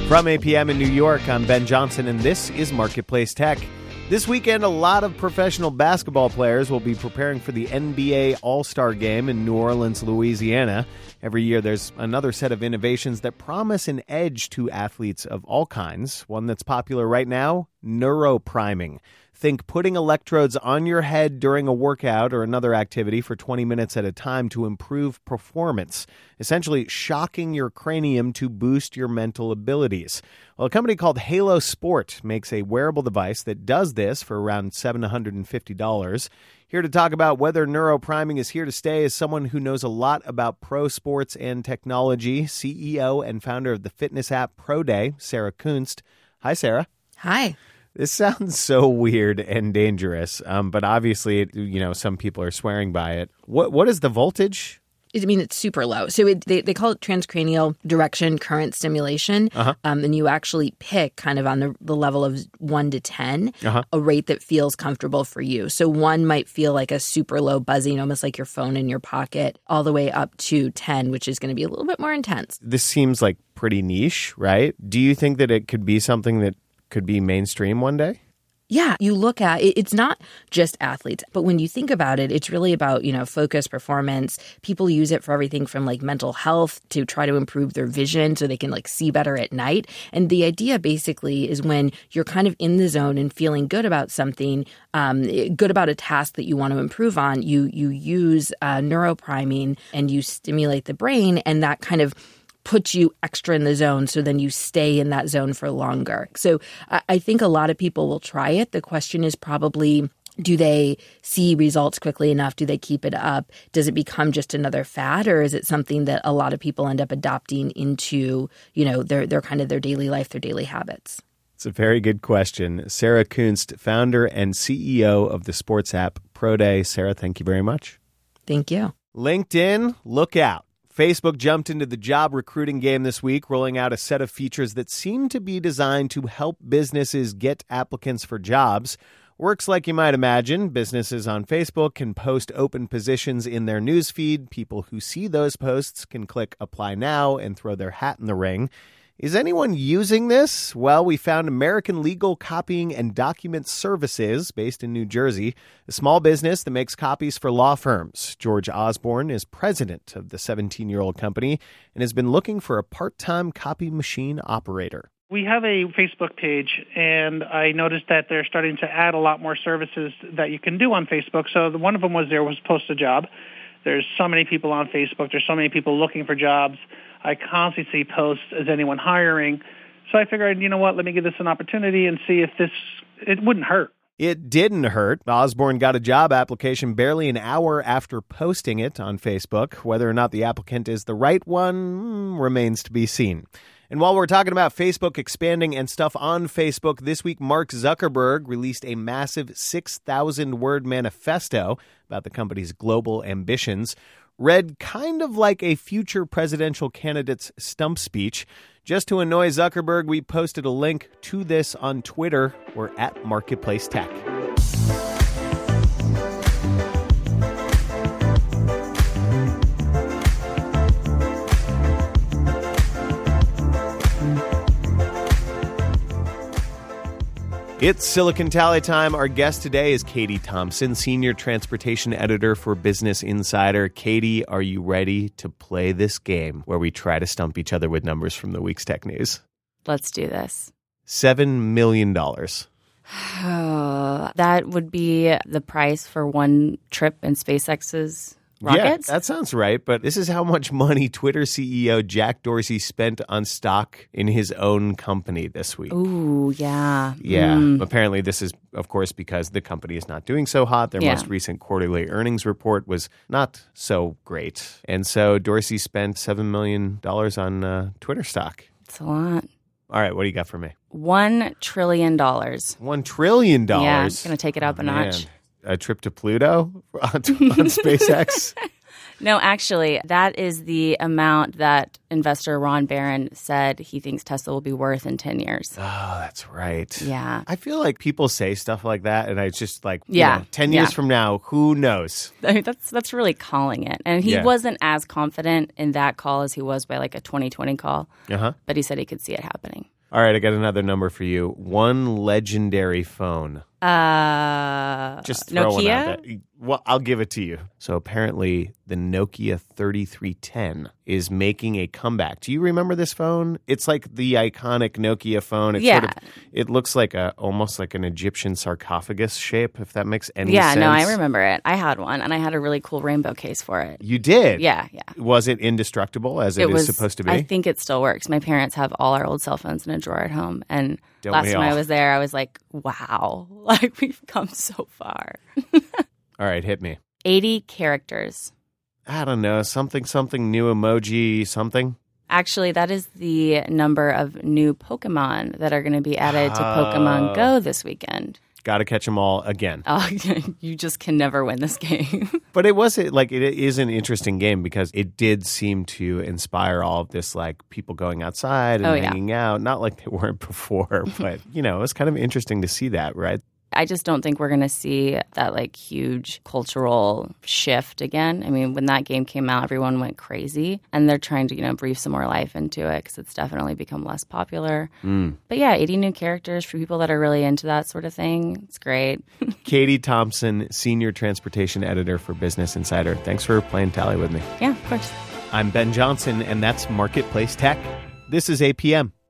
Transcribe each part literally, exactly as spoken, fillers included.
From A P M in New York, I'm Ben Johnson, and this is Marketplace Tech. This weekend, a lot of professional basketball players will be preparing for the N B A All-Star Game in New Orleans, Louisiana. Every year, there's another set of innovations that promise an edge to athletes of all kinds. One that's popular right now, neuropriming. Think putting electrodes on your head during a workout or another activity for twenty minutes at a time to improve performance, essentially shocking your cranium to boost your mental abilities. Well, a company called Halo Sport makes a wearable device that does this for around seven hundred fifty dollars. Here to talk about whether neuropriming is here to stay is someone who knows a lot about pro sports and technology, C E O and founder of the fitness app ProDay, Sarah Kunst. Hi, Sarah. Hi. This sounds so weird and dangerous, um, but obviously, you know, some people are swearing by it. What What is the voltage? I mean, it's super low. So it, they, they call it transcranial direction current stimulation. Uh-huh. Um, and you actually pick kind of on the, the level of one to ten, uh-huh. a rate that feels comfortable for you. So one might feel like a super low buzzing, almost like your phone in your pocket, all the way up to ten, which is going to be a little bit more intense. This seems like pretty niche, right? Do you think that it could be something that could be mainstream one day? Yeah, you look at it, it's not just athletes, but when you think about it, it's really about, you know, focus, performance. People use it for everything from like mental health to try to improve their vision so they can like see better at night. And the idea basically is when you're kind of in the zone and feeling good about something, um, good about a task that you want to improve on, you you use uh, neuropriming and you stimulate the brain, and that kind of puts you extra in the zone, so then you stay in that zone for longer. So I, I think a lot of people will try it. The question is probably, do they see results quickly enough? Do they keep it up? Does it become just another fad, or is it something that a lot of people end up adopting into, you know, their their kind of their daily life, their daily habits? It's a very good question. Sarah Kunst, founder and C E O of the sports app ProDay. Sarah, thank you very much. Thank you. LinkedIn, look out. Facebook jumped into the job recruiting game this week, rolling out a set of features that seem to be designed to help businesses get applicants for jobs. Works like you might imagine. Businesses on Facebook can post open positions in their newsfeed. People who see those posts can click Apply Now and throw their hat in the ring. Is anyone using this? Well, we found American Legal Copying and Document Services, based in New Jersey, a small business that makes copies for law firms. George Osborne is president of the seventeen-year-old company and has been looking for a part-time copy machine operator. We have a Facebook page, and I noticed that they're starting to add a lot more services that you can do on Facebook. So the, one of them was there was post a job. There's so many people on Facebook. There's so many people looking for jobs. I constantly see posts, is anyone hiring? So I figured, you know what, let me give this an opportunity and see if this, it wouldn't hurt. It didn't hurt. Osborne got a job application barely an hour after posting it on Facebook. Whether or not the applicant is the right one remains to be seen. And while we're talking about Facebook expanding and stuff on Facebook, this week Mark Zuckerberg released a massive six thousand word manifesto about the company's global ambitions. Read kind of like a future presidential candidate's stump speech. Just to annoy Zuckerberg, we posted a link to this on Twitter. We're at Marketplace Tech. It's Silicon Tally time. Our guest today is Katie Thompson, Senior Transportation Editor for Business Insider. Katie, are you ready to play this game where we try to stump each other with numbers from the week's tech news? Let's do this. Seven million dollars. That would be the price for one trip in SpaceX's rockets? Yeah, that sounds right. But this is how much money Twitter C E O Jack Dorsey spent on stock in his own company this week. Ooh, yeah. Yeah. Mm. Apparently this is, of course, because the company is not doing so hot. Their Yeah. most recent quarterly earnings report was not so great. And so Dorsey spent seven million dollars on uh, Twitter stock. It's a lot. All right. What do you got for me? One trillion dollars. One trillion dollars? Yeah, it's going to take it up oh, a man. notch. A trip to Pluto on, on SpaceX? No, actually, that is the amount that investor Ron Barron said he thinks Tesla will be worth in ten years. Oh, that's right. Yeah. I feel like people say stuff like that, and it's just like, Yeah. you know, ten years Yeah. from now, who knows? I mean, that's that's really calling it. And he Yeah. wasn't as confident in that call as he was by like a twenty twenty call, Uh-huh. but he said he could see it happening. All right, I got another number for you. One legendary phone. Uh, Just throw one out Nokia? there. Well, I'll give it to you. So apparently the Nokia thirty-three ten is making a comeback. Do you remember this phone? It's like the iconic Nokia phone. It's Yeah. Sort of, it looks like a almost like an Egyptian sarcophagus shape, if that makes any Yeah, sense. no, I remember it. I had one, and I had a really cool rainbow case for it. You did? Yeah, yeah. Was it indestructible as it, It is was supposed to be? I think it still works. My parents have all our old cell phones in a drawer at home, and Don't last we time all? I was there, I was like, "Wow, like we've come so far." All right, hit me. eighty characters. I don't know, something, something, new emoji, something. Actually, that is the number of new Pokemon that are going to be added to Oh. Pokemon Go this weekend. Got to catch them all again. Oh, you just can never win this game. But it was like it is an interesting game because it did seem to inspire all of this, like people going outside and Oh, yeah. hanging out. Not like they weren't before, but you know, it was kind of interesting to see that, right? I just don't think we're going to see that like huge cultural shift again. I mean, when that game came out, everyone went crazy, and they're trying to, you know, breathe some more life into it because it's definitely become less popular. Mm. But yeah, eighty new characters for people that are really into that sort of thing. It's great. Katie Thompson, Senior Transportation Editor for Business Insider. Thanks for playing Tally with me. Yeah, of course. I'm Ben Johnson, and that's Marketplace Tech. This is A P M.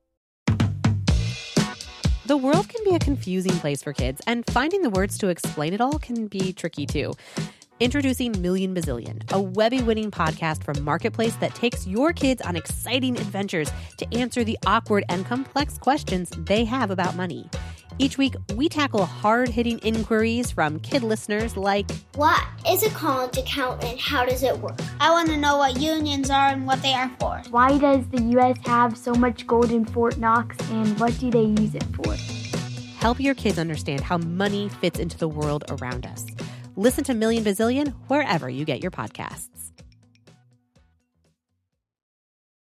The world can be a confusing place for kids, and finding the words to explain it all can be tricky too. Introducing Million Bazillion, a Webby-winning podcast from Marketplace that takes your kids on exciting adventures to answer the awkward and complex questions they have about money. Each week, we tackle hard-hitting inquiries from kid listeners like, what is a college account and how does it work? I want to know what unions are and what they are for. Why does the U S have so much gold in Fort Knox, and what do they use it for? help your kids understand how money fits into the world around us. Listen to Million Bazillion wherever you get your podcasts.